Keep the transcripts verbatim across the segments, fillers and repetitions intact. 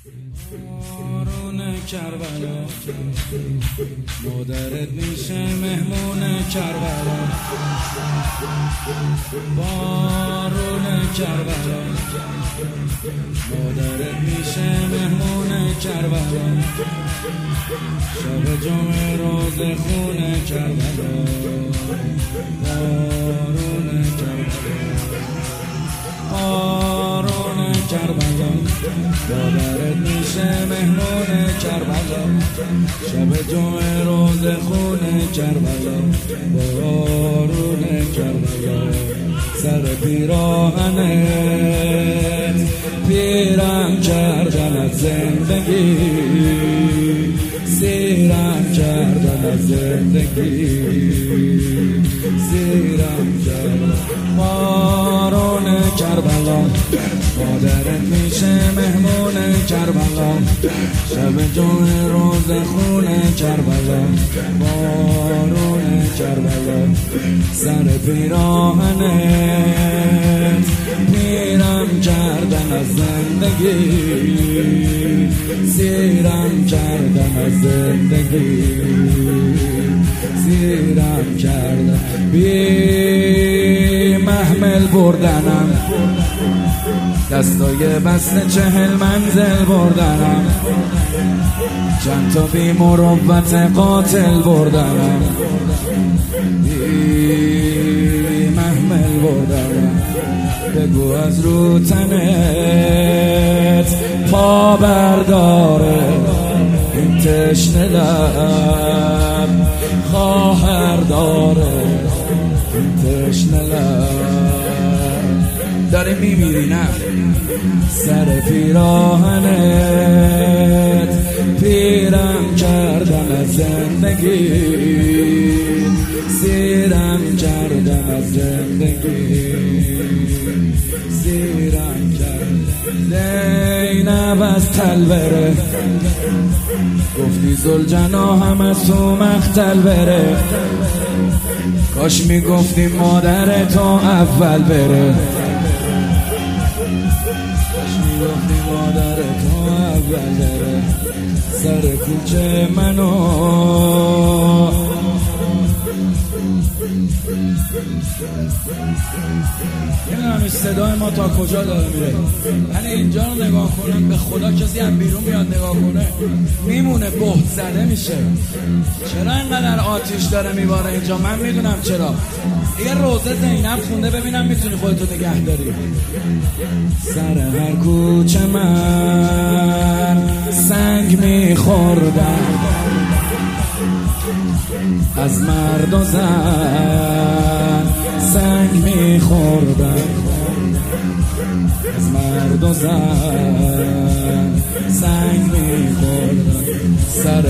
بارون کربلا مادرت میشه مهمون کربلا. بارون کربلا مادرت میشه مهمون کربلا. شب جمعه روز خونه کربلا. بارون کربلا بارون کربلا مادرت میشه مهمون کربلا. شب جمعه روز خونه کربلا. بارون کربلا سر پیراهنت پیرم کردن از زندگی. سیرم کردن از زندگی. سیرم کردن. بارون کربلا مادرت میشه مهمون کربلا. شب جمعه روز خونه کربلا. بارون کربلا سر پیراهنت پیرم کردن از زندگی. سیرم کردن از زندگی. سیرم کردن بی محمل بردنم. دستای بسته چهل منزل بردنم. چند تا بی مروت قاتل بردنم. بی محمل بردنم. بگو از رو تنت پا برداره این تشنه لب. خواهر داره این تشنه لب. داره میمیری نه سر پیراهنت پیرم کردن از زندگی. سیرم کردن از زندگی. سیرم کردن. زینب از تلبره گفتی زلجنا هم از تو مختل بره. کاش میگفتی مادر تو اول بره. کاش میگفتی مادر تو اول بره. سر کوچه منو نمیدونم صدای ما تا کجا داره میره. من اینجا رو نگاه کنم به خدا کسی هم بیرون میاد نگاه کنه میمونه بهت زده میشه. چرا اینقدر آتیش داره میباره اینجا؟ من میدونم چرا. یه روزه زینب خونده ببینم میتونی خودتو نگه داری. سر هر کوچه من سنگ میخوردم از مرد و زن. سنگ میخوردم از مرد و زن. سنگ میخوردم سر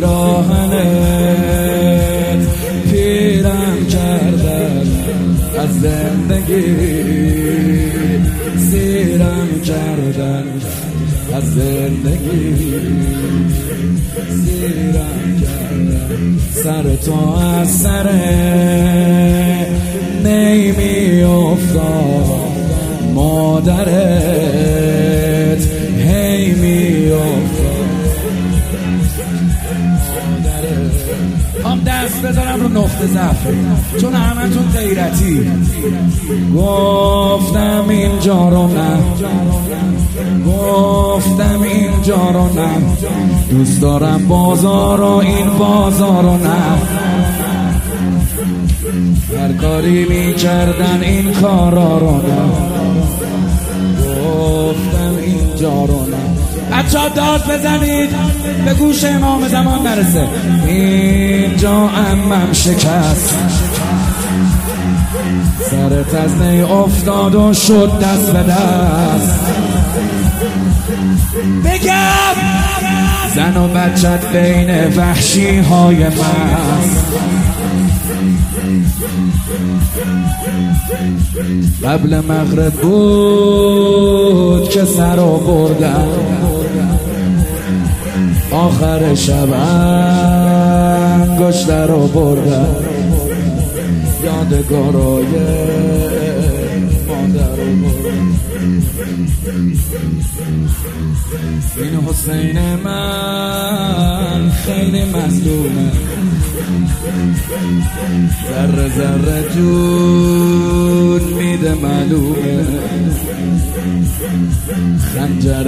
پیراهنت پیرم کردن از زندگی. سیرم کردن از زندگی. سیرم کردن سر تو از سر نیمی افتاد مادرت هی می افتاد. هم دست بذارم رو نقطه ضعف چون همتون غیرتی. گفتم اینجا رو نه. گفتم اینجا رو نه. دوست دارم بازار و این بازار رو نه. هر کاری می کردن این کارا رو نه. گفتم اینجا رو نه. بچه‌ها داد بزنید به گوش امام زمان نرسه. اینجا عمم شکست سر تزنه افتاد و شد دست به دست. بگم زن و بچت بین وحشی های مست. قبل مغرب بود که سر رو بردم. آخر شب انگشت رو بردم. یادگارای مادر رو بردم. این حسین من خیلی مظلومه، ذره ذره جون میده معلومه، خنجر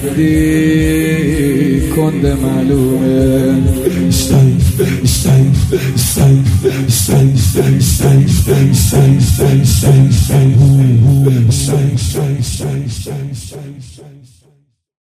هندی کنده معلومه. Safe, safe, safe, safe, safe, safe, safe, safe, safe, safe, safe, safe, safe, safe, safe, safe, safe.